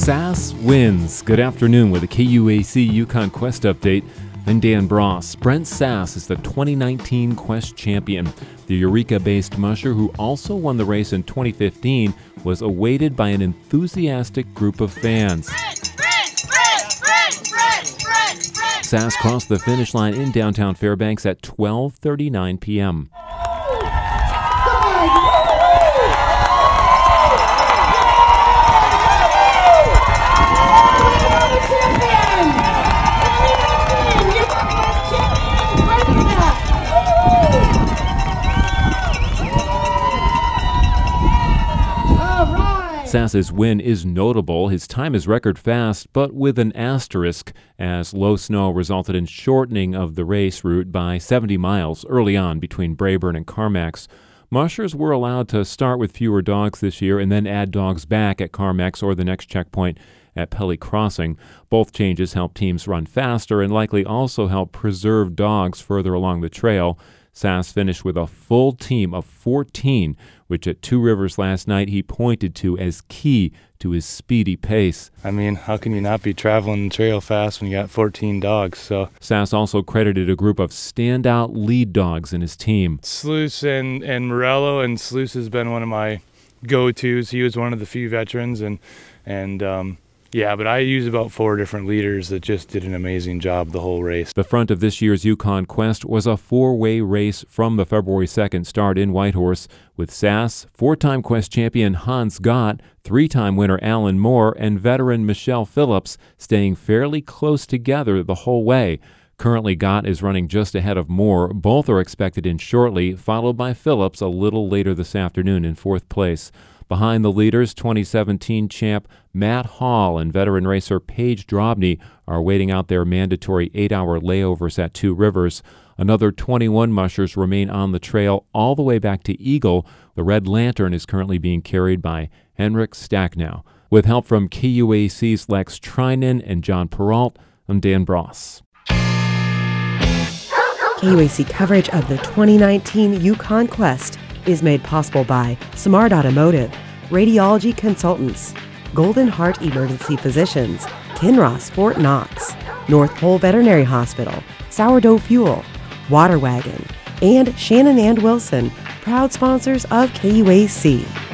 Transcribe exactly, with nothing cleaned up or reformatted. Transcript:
Sass wins. Good afternoon with a K U A C Yukon Quest update. I'm Dan Bross. Brent Sass is the twenty nineteen Quest champion. The Eureka-based musher, who also won the race in twenty fifteen, was awaited by an enthusiastic group of fans. Sass crossed the finish line in downtown Fairbanks at twelve thirty-nine p.m. Sass's win is notable. His time is record fast, but with an asterisk, as low snow resulted in shortening of the race route by seventy miles early on between Braeburn and Carmacks. Mushers were allowed to start with fewer dogs this year and then add dogs back at Carmacks or the next checkpoint at Pelly Crossing. Both changes help teams run faster and likely also help preserve dogs further along the trail. Sass finished with a full team of fourteen, which at Two Rivers last night he pointed to as key to his speedy pace. I mean, how can you not be traveling the trail fast when you got fourteen dogs? So Sass also credited a group of standout lead dogs in his team. Sluice and, and Morello, and Sluice has been one of my go-tos. He was one of the few veterans, and, and um, yeah, but I use about four different leaders that just did an amazing job the whole race. The front of this year's Yukon Quest was a four-way race from the February second start in Whitehorse, with Sass, four-time Quest champion Hans Gott, three-time winner Alan Moore, and veteran Michelle Phillips staying fairly close together the whole way. Currently, Gott is running just ahead of Moore. Both are expected in shortly, followed by Phillips a little later this afternoon in fourth place. Behind the leaders, twenty seventeen champ Matt Hall and veteran racer Paige Drobny are waiting out their mandatory eight-hour layovers at Two Rivers. Another twenty-one mushers remain on the trail all the way back to Eagle. The Red Lantern is currently being carried by Henrik Stacknow. With help from K U A C's Lex Trinan and John Peralt, I'm Dan Bross. K U A C coverage of the twenty nineteen Yukon Quest is made possible by Smart Automotive, Radiology Consultants, Golden Heart Emergency Physicians, Kinross Fort Knox, North Pole Veterinary Hospital, Sourdough Fuel, Water Wagon, and Shannon and Wilson, proud sponsors of K U A C.